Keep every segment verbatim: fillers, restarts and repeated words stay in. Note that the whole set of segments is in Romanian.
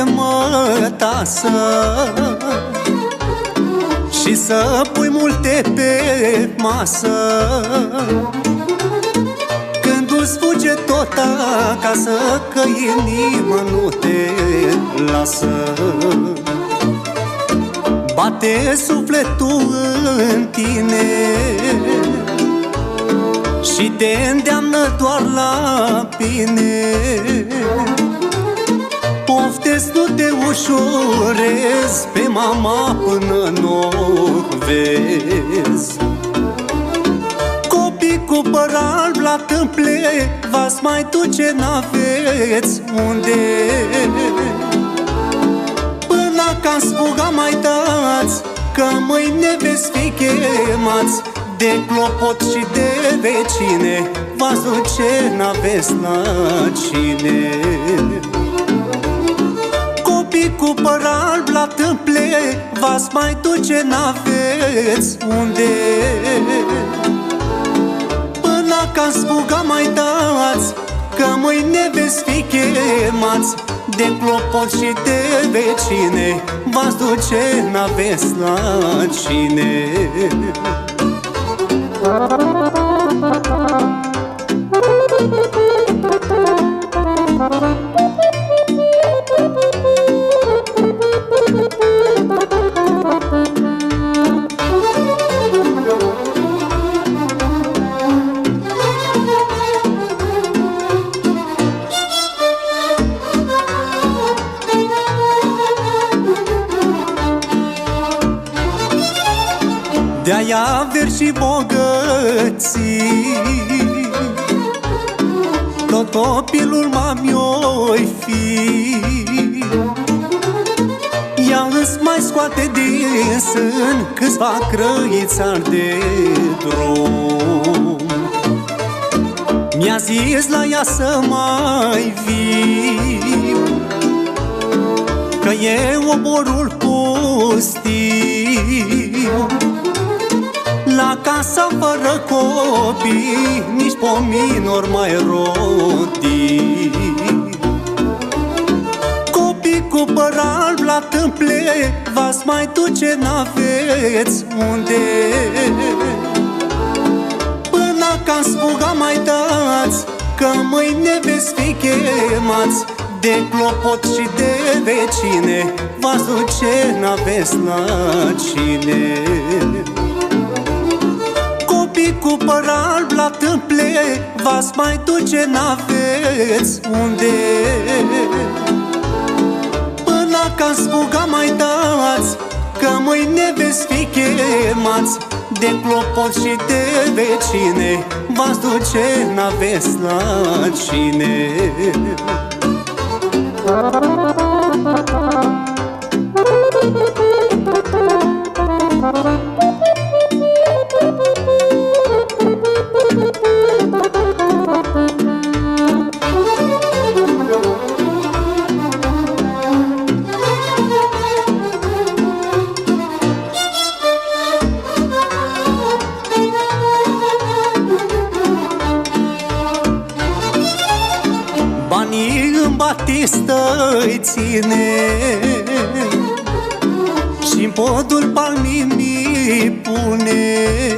de mătasă și să pui multe pe masă. Când îți fuge tot acasă, că inima nu te lasă. Bate sufletul în tine și te îndeamnă doar la bine. Poftesc, nu te ușurezi pe mama până n-o vezi. Copii cu păr alb la tâmple, v-ați mai duce, n-aveți unde. Până acasă fuga mai dați, că mâine veți fi chemați de clopot și de vecine. V-ați duce, n-aveți la cine. Copii cu păr alb la tâmple, v-ați mai duce, n-aveți unde. Până acasă fuga mai dați, că mâine veți fi chemați de clopot și de vecine. V-ați duce, n-aveți la cine. De-aia averi și bogății, tot copilul mami-oi fi. Ea îți mai scoate din sân câțiva crăiți ar de drum. Mi-a zis la ea să mai viu, că e oborul pustiu. La casa fără copii, nici pomii n-or mai rodi. Copii cu păr alb la tâmple, v-ați mai duce, n-aveți unde. Până acasă fuga mai dați, că mâine veți fi chemați de clopot și de vecine. V-ați duce, n-aveți la cine. Copii cu păr alb la tâmple, v-ați mai duce, n-aveți unde. Până acasă fuga mai dați, că mâine veți fi chemați de clopot și de vecine. V-ați duce, n-aveți la cine. Banii în batistă îi ține și-n podul palmii mi pune.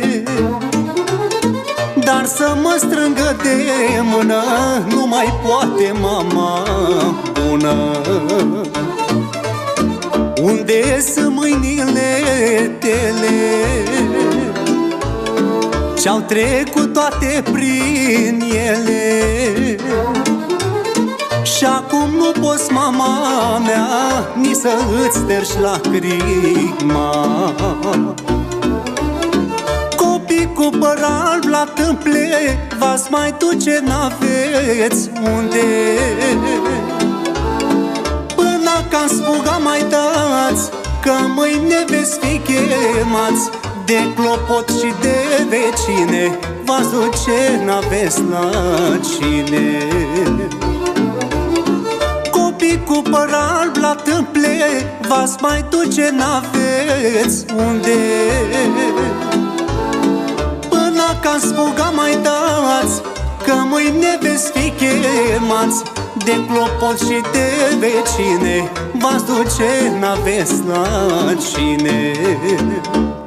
Dar să mă strângă de mână nu mai poate mama bună. Unde sunt mâinile tale ce-au trecut toate prin ele? Și acum nu poți, mama mea, nici să îți ștergi lacrima. Copii cu păr alb la tâmple, v-ați mai duce, n-aveți unde. Până acasă fuga mai dați, că mâine veți fi chemați de clopot și de vecine. V-ați duce, n-aveți la cine. Copii cu păr alb la tâmple, v-ați mai duce, n-aveți unde. Până acasă fuga mai dați, că mâine veți fi chemați de clopot și de vecine, v-ați duce, n-aveți la cine.